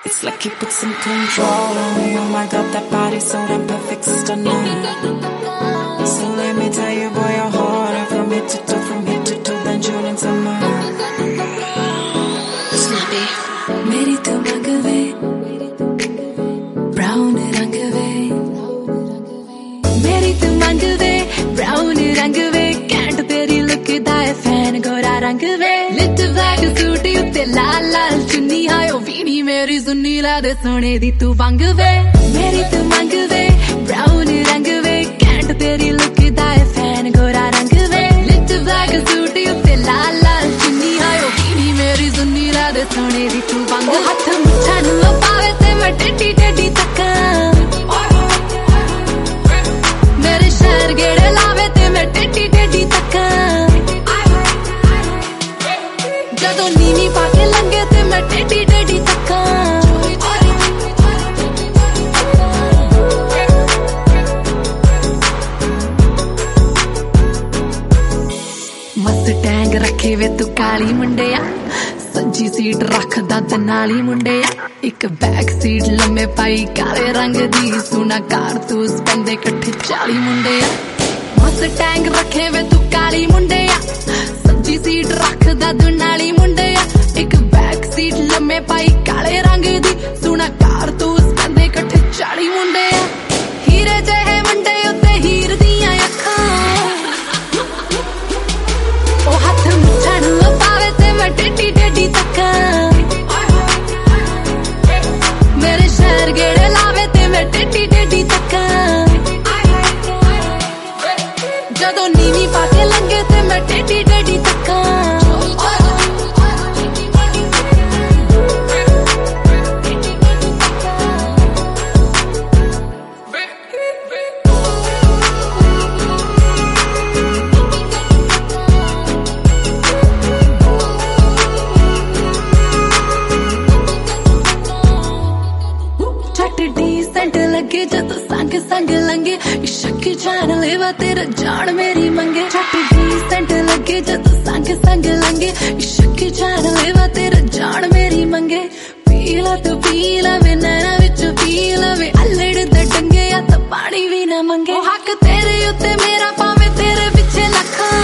It's like he put some control on me. Oh my God, that body's so damn perfect, stunning. So let me tell you, boy, you're hard. From head to toe, from head to toe, then June and summer. Snappy. मेरी तू मंग वे, brown रंग वे. मेरी तू मंग वे, brown रंग वे. Can't तेरी look दा है fan गोरा रंग वे. Little black suit उत्ते लाल लाल चुन्नी हाय ओ वीणी मेरी सुन्नी ला दे सोने दी तू मंग वे. मेरी तू मंग वे, brown रंग वे. Can't तेरी look दा है fan गोरा रंग वे. Little black suit उत्ते लाल लाल चुन्नी हाय ओ वीणी मेरी सुन्नी ला दे सोने दी तू मंग वे. हथ मुठा नू पावे ते मैं टेढ़ी टेढ़ी तक्कां. मेरे शहर गेड़े लावे ते मैं टेढ़ी टेढ़ी तक्कां. जदों नीवी पाके लंघे ते मैं टेढ़ी टेढ़ी तक्कां. मस्टैंग रखे वे तू काली मुंडिया. सज्जी सीट रखदा ते नाली मुंडिया. एक बैक सीट लम्मे पाई काले रंग दी. सुना कारतूस बंदे कट्ठे 40 मुंडिया. मस्टैंग रखे वे तू काली मुंडिया. सज्जी सीट रखदा तू नाली मुंडिया. एक बैक सीट लम्मे पाई काले रंग दी. सुना कारतूस बंदे कट्ठे 40 मुंडिया. हीरे जहे मुंडे उत्ते हीर दियां अखां. ओ हथ मुठा नू पावे ते मैं टेढ़ी टेढ़ी तक्कां. मेरे शहर गेड़े लावे ते मैं टेढ़ी टेढ़ी तक्कां. जदों नीवी पाके लंघे ते मैं टेढ़ी टेढ़ी तक्कां. डिसेंट लगे जदों संग संग लंघे. इश्क जान लेवा तेरा जान मेरी मंगे. झट डिसेंट लगे जदों संग संग लंघे. इश्क जान लेवा तेरा जान मेरी मंगे. पीला तू पीला वे नैना विच पीला वे. अल्लड़ दे डंगे या तो पानी भी ना मंगे. ओ हक तेरे उत्ते मेरा पावे तेरे पिछे लखां.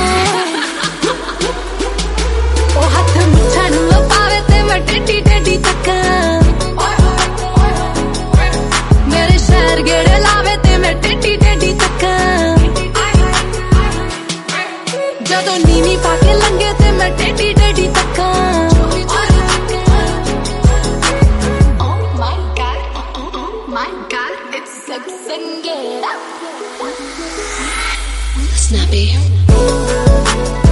ओ हथ मुठा नू पावे ते मैं टेढ़ी टेढ़ी तक्कां. शहर गेड़े लावे ते मैं टेढ़ी टेढ़ी तक्कां. जदों नीवी पाके लंघे ते मैं टेढ़ी टेढ़ी तक्कां. Oh my God, oh my God, it's Sangera. Snappy.